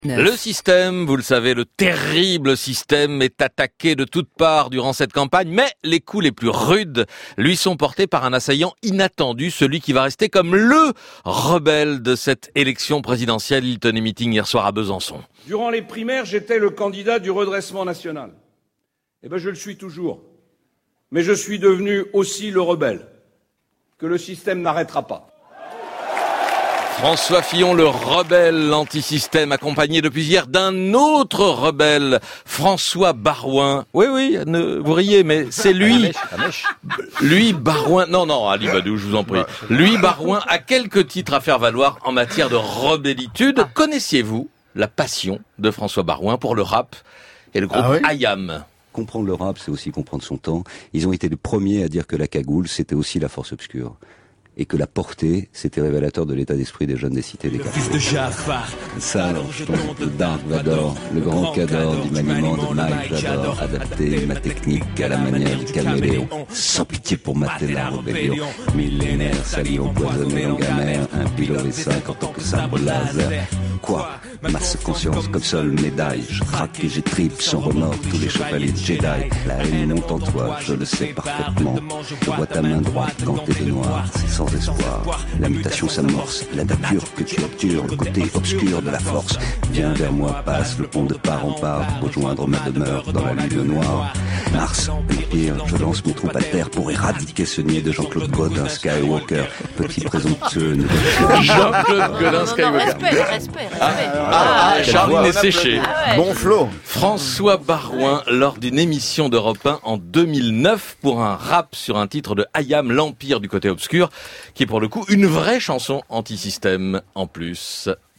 Le système, vous le savez, le terrible système est attaqué de toutes parts durant cette campagne, mais les coups les plus rudes lui sont portés par un assaillant inattendu, celui qui va rester comme le rebelle de cette élection présidentielle. Il tenait meeting hier soir à Besançon. Durant les primaires, j'étais le candidat du redressement national. Je le suis toujours. Mais je suis devenu aussi le rebelle, que le système n'arrêtera pas. François Fillon, le rebelle anti-système, accompagné depuis hier d'un autre rebelle, François Baroin. Oui, vous riez, mais c'est lui. Lui, Baroin. Non, Ali Badou, je vous en prie. Lui, Baroin, a quelques titres à faire valoir en matière de rebellitude. Connaissiez-vous la passion de François Baroin pour le rap et le groupe IAM? Comprendre le rap, c'est aussi comprendre son temps. Ils ont été les premiers à dire que la cagoule, c'était aussi la force obscure. Et que la portée, c'était révélateur de l'état d'esprit des jeunes des cités des quartiers. Ça, je tombe de Dark Vador, le grand cador du maniement de Mike Jador, adapté ma technique à la manière du caméléon, sans pitié pour mater la rébellion. Millénaire, sali, empoisonné, en gamère, un pilote et 5 en tant que sabre laser. Quoi? Masse conscience comme seule médaille. Je craque et j'ai tripe sans remords tous les chevaliers de Jedi. La haine monte en toi, je le sais parfaitement. Je vois ta main droite gantée de noir, c'est sans espoir. La mutation s'amorce, la nature que tu obtures, le côté obscur de la force. Viens vers moi, passe le pont de part en part, rejoindre ma demeure dans la lune noire. Mars, Empire, je lance mes troupes à terre pour éradiquer ce niais de Jean-Claude Godin Skywalker. Petit présomptueux, Jean-Claude Godin Skywalker. Respect. Charline est séché. Bon flot. François Baroin, lors d'une émission d'Europe 1 en 2009 pour un rap sur un titre de IAM, l'Empire du côté obscur, qui est pour le coup une vraie chanson anti-système en plus.